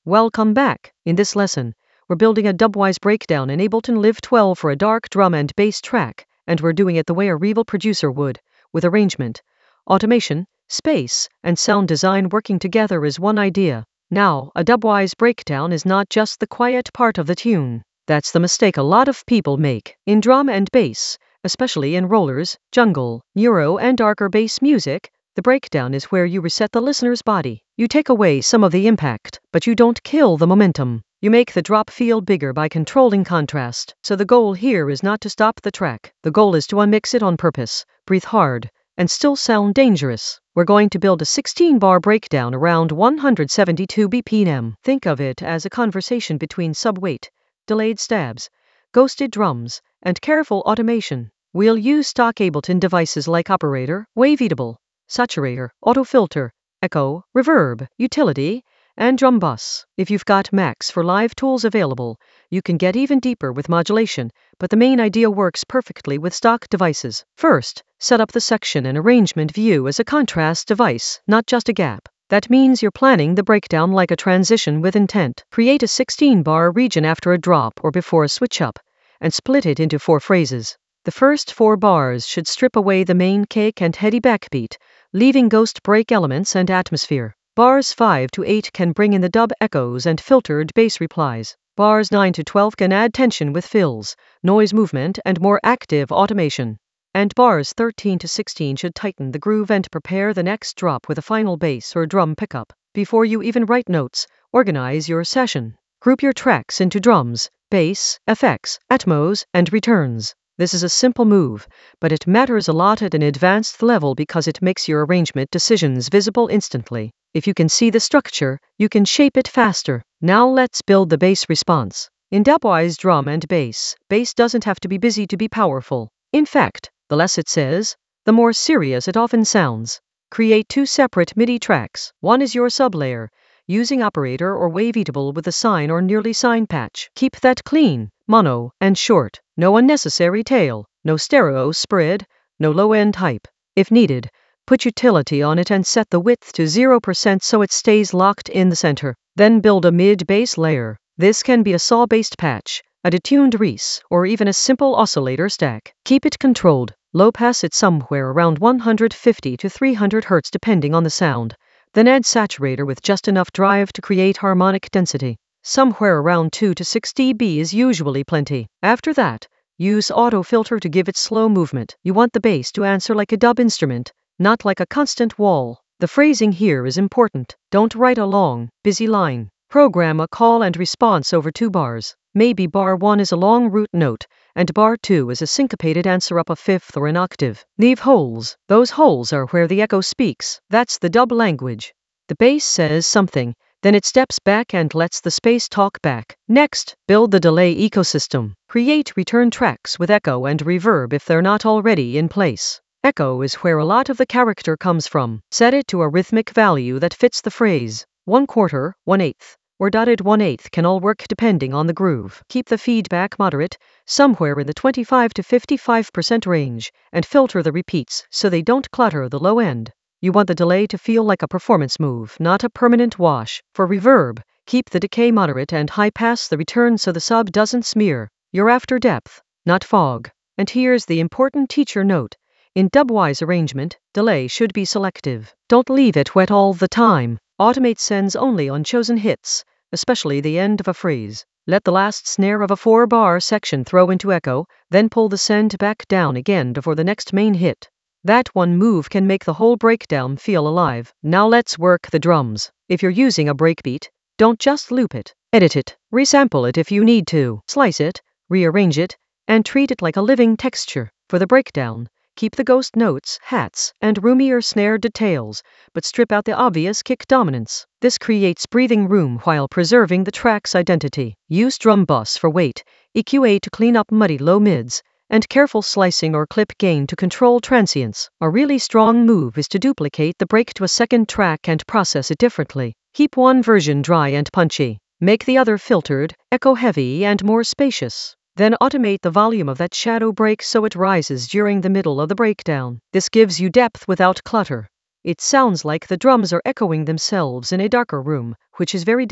Welcome back. In this lesson, we're building a dubwise breakdown in Ableton Live 12 for a dark drum and bass track, and we're doing it the way a Revel producer would, with arrangement, automation, space, and sound design working together as one idea. Now, a dubwise breakdown is not just the quiet part of the tune. That's the mistake a lot of people make. In drum and bass, especially in rollers, jungle, neuro, and darker bass music, the breakdown is where you reset the listener's body. You take away some of the impact, but you don't kill the momentum. You make the drop feel bigger by controlling contrast. So the goal here is not to stop the track. The goal is to unmix it on purpose, breathe hard, and still sound dangerous. We're going to build a 16-bar breakdown around 172 BPM. Think of it as a conversation between subweight, delayed stabs, ghosted drums, and careful automation. We'll use stock Ableton devices like Operator, Waveatable, Saturator, Autofilter, Echo, Reverb, Utility, and Drum Bus. If you've got Max for Live tools available, you can get even deeper with modulation, but the main idea works perfectly with stock devices. First, set up the section and arrangement view as a contrast device, not just a gap. That means you're planning the breakdown like a transition with intent. Create a 16-bar region after a drop or before a switch up, and split it into 4 phrases. The first 4 bars should strip away the main kick and heady backbeat, leaving ghost break elements and atmosphere. Bars 5 to 8 can bring in the dub echoes and filtered bass replies. Bars 9 to 12 can add tension with fills, noise movement, and more active automation. And bars 13 to 16 should tighten the groove and prepare the next drop with a final bass or drum pickup. Before you even write notes, organize your session. Group your tracks into drums, bass, effects, atmos, and returns. This is a simple move, but it matters a lot at an advanced level because it makes your arrangement decisions visible instantly. If you can see the structure, you can shape it faster. Now let's build the bass response. In dubwise drum and bass doesn't have to be busy to be powerful. In fact, the less it says, the more serious it often sounds. Create 2 separate MIDI tracks. One is your sublayer, using Operator or Waveatable with a sine or nearly sine patch. Keep that clean, mono, and short. No unnecessary tail, no stereo spread, no low-end hype. If needed, put utility on it and set the width to 0% so it stays locked in the center. Then build a mid-bass layer. This can be a saw-based patch, a detuned Reese, or even a simple oscillator stack. Keep it controlled. Low pass it somewhere around 150 to 300 Hz depending on the sound. Then add saturator with just enough drive to create harmonic density. Somewhere around 2 to 6 dB is usually plenty. After that, use autofilter to give it slow movement. You want the bass to answer like a dub instrument, not like a constant wall. The phrasing here is important. Don't write a long, busy line. Program a call and response over 2 bars. Maybe bar 1 is a long root note, and bar 2 is a syncopated answer up a fifth or an octave. Leave holes. Those holes are where the echo speaks. That's the dub language. The bass says something, then it steps back and lets the space talk back. Next, build the delay ecosystem. Create return tracks with echo and reverb if they're not already in place. Echo is where a lot of the character comes from. Set it to a rhythmic value that fits the phrase. 1/4, 1/8, or dotted 1/8 can all work depending on the groove. Keep the feedback moderate, somewhere in the 25 to 55% range, and filter the repeats so they don't clutter the low end. You want the delay to feel like a performance move, not a permanent wash. For reverb, keep the decay moderate and high pass the return so the sub doesn't smear. You're after depth, not fog. And here's the important teacher note. In dubwise arrangement, delay should be selective. Don't leave it wet all the time. Automate sends only on chosen hits, especially the end of a phrase. Let the last snare of a 4-bar section throw into echo, then pull the send back down again before the next main hit. That one move can make the whole breakdown feel alive. Now let's work the drums. If you're using a breakbeat, don't just loop it. Edit it, resample it if you need to, slice it, rearrange it, and treat it like a living texture. For the breakdown, keep the ghost notes, hats, and roomier snare details, but strip out the obvious kick dominance. This creates breathing room while preserving the track's identity. Use drum bus for weight, EQA to clean up muddy low mids, and careful slicing or clip gain to control transients. A really strong move is to duplicate the break to a second track and process it differently. Keep one version dry and punchy. Make the other filtered, echo-heavy, and more spacious. Then automate the volume of that shadow break so it rises during the middle of the breakdown. This gives you depth without clutter. It sounds like the drums are echoing themselves in a darker room, which is very dub,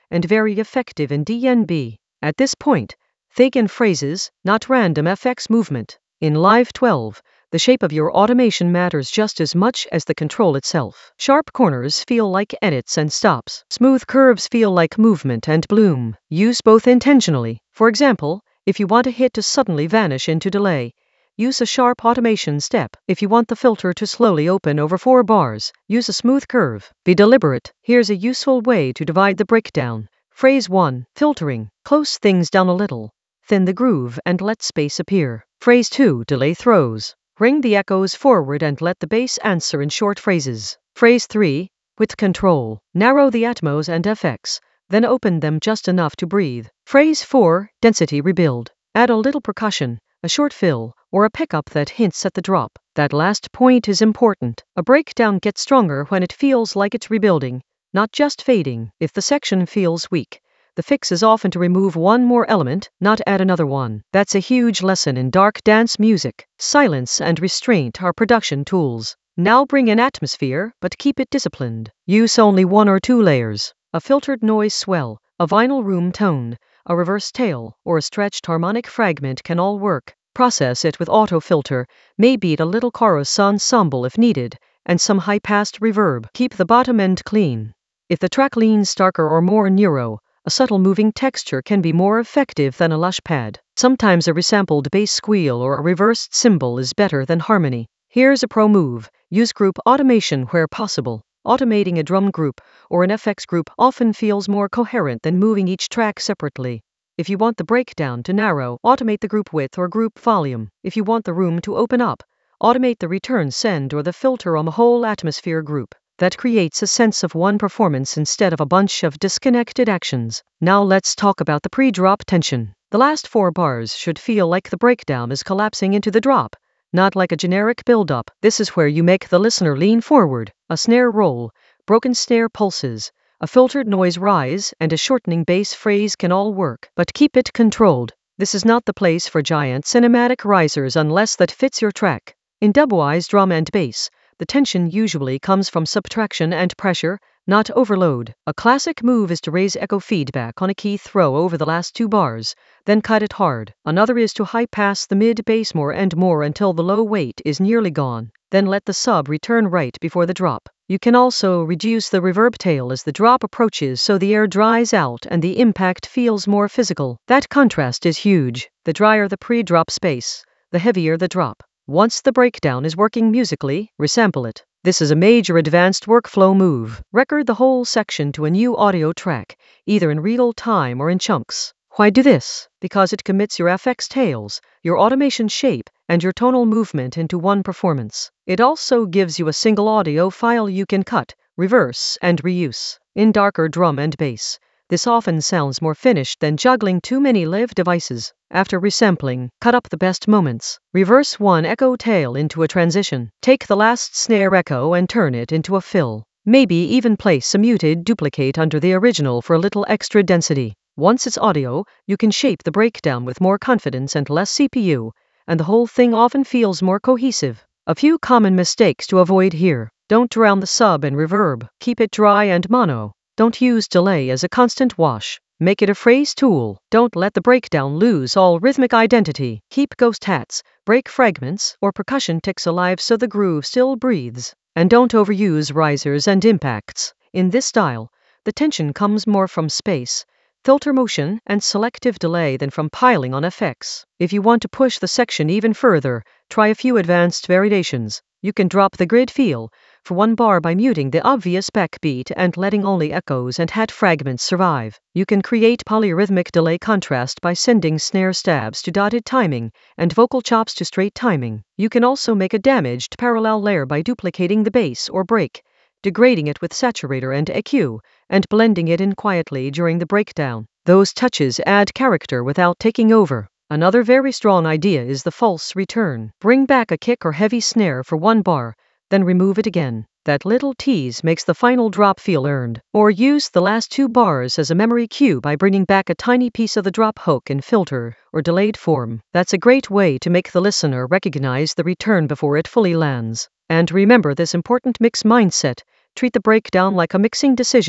and very effective in DNB. At this point, think in phrases, not random FX movement. In Live 12, the shape of your automation matters just as much as the control itself. Sharp corners feel like edits and stops. Smooth curves feel like movement and bloom. Use both intentionally. For example, if you want a hit to suddenly vanish into delay, use a sharp automation step. If you want the filter to slowly open over 4 bars, use a smooth curve. Be deliberate. Here's a useful way to divide the breakdown. Phrase 1. Filtering. Close things down a little. Thin the groove and let space appear. Phrase 2. Delay throws. Bring the echoes forward and let the bass answer in short phrases. Phrase 3. With control. Narrow the atmos and FX, then open them just enough to breathe. Phrase 4. Density rebuild. Add a little percussion, a short fill, or a pickup that hints at the drop. That last point is important. A breakdown gets stronger when it feels like it's rebuilding, not just fading. If the section feels weak, the fix is often to remove one more element, not add another one. That's a huge lesson in dark dance music. Silence and restraint are production tools. Now bring in atmosphere, but keep it disciplined. Use only 1 or 2 layers. A filtered noise swell, a vinyl room tone, a reverse tail, or a stretched harmonic fragment can all work. Process it with auto filter, maybe a little chorus ensemble if needed, and some high-passed reverb. Keep the bottom end clean. If the track leans starker or more neuro, a subtle moving texture can be more effective than a lush pad. Sometimes a resampled bass squeal or a reversed cymbal is better than harmony. Here's a pro move. Use group automation where possible. Automating a drum group or an FX group often feels more coherent than moving each track separately. If you want the breakdown to narrow, automate the group width or group volume. If you want the room to open up, automate the return send or the filter on the whole atmosphere group. That creates a sense of one performance instead of a bunch of disconnected actions. Now let's talk about the pre-drop tension. The last 4 bars should feel like the breakdown is collapsing into the drop, not like a generic build-up. This is where you make the listener lean forward. A snare roll, broken snare pulses, a filtered noise rise, and a shortening bass phrase can all work, but keep it controlled. This is not the place for giant cinematic risers unless that fits your track. In dubwise drum and bass, the tension usually comes from subtraction and pressure, not overload. A classic move is to raise echo feedback on a key throw over the last 2 bars, then cut it hard. Another is to high pass the mid bass more and more until the low weight is nearly gone, then let the sub return right before the drop. You can also reduce the reverb tail as the drop approaches so the air dries out and the impact feels more physical. That contrast is huge. The drier the pre-drop space, the heavier the drop. Once the breakdown is working musically, resample it. This is a major advanced workflow move. Record the whole section to a new audio track, either in real time or in chunks. Why do this? Because it commits your FX tails, your automation shape, and your tonal movement into one performance. It also gives you a single audio file you can cut, reverse, and reuse. In darker drum and bass, this often sounds more finished than juggling too many live devices. After resampling, cut up the best moments. Reverse one echo tail into a transition. Take the last snare echo and turn it into a fill. Maybe even place a muted duplicate under the original for a little extra density. Once it's audio, you can shape the breakdown with more confidence and less CPU, and the whole thing often feels more cohesive. A few common mistakes to avoid here. Don't drown the sub and reverb. Keep it dry and mono. Don't use delay as a constant wash. Make it a phrase tool. Don't let the breakdown lose all rhythmic identity. Keep ghost hats, break fragments, or percussion ticks alive so the groove still breathes. And don't overuse risers and impacts. In this style, the tension comes more from space, filter motion, and selective delay than from piling on effects. If you want to push the section even further, try a few advanced variations. You can drop the grid feel for 1 bar by muting the obvious backbeat and letting only echoes and hat fragments survive. You can create polyrhythmic delay contrast by sending snare stabs to dotted timing and vocal chops to straight timing. You can also make a damaged parallel layer by duplicating the bass or break, degrading it with saturator and EQ, and blending it in quietly during the breakdown. Those touches add character without taking over. Another very strong idea is the false return. Bring back a kick or heavy snare for 1 bar, then remove it again. That little tease makes the final drop feel earned. Or use the last 2 bars as a memory cue by bringing back a tiny piece of the drop hook in filter or delayed form. That's a great way to make the listener recognize the return before it fully lands. And remember this important mix mindset. Treat the breakdown like a mixing decision,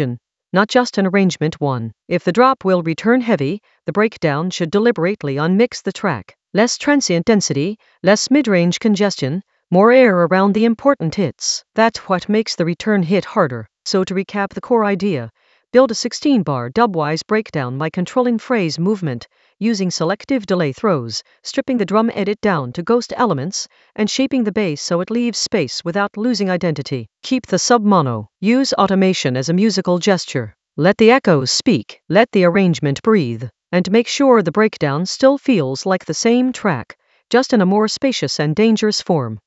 not just an arrangement one. If the drop will return heavy, the breakdown should deliberately unmix the track. Less transient density, less mid-range congestion, more air around the important hits. That's what makes the return hit harder. So to recap the core idea, build a 16-bar dubwise breakdown by controlling phrase movement, using selective delay throws, stripping the drum edit down to ghost elements, and shaping the bass so it leaves space without losing identity. Keep the sub-mono. Use automation as a musical gesture. Let the echoes speak, let the arrangement breathe, and make sure the breakdown still feels like the same track, just in a more spacious and dangerous form.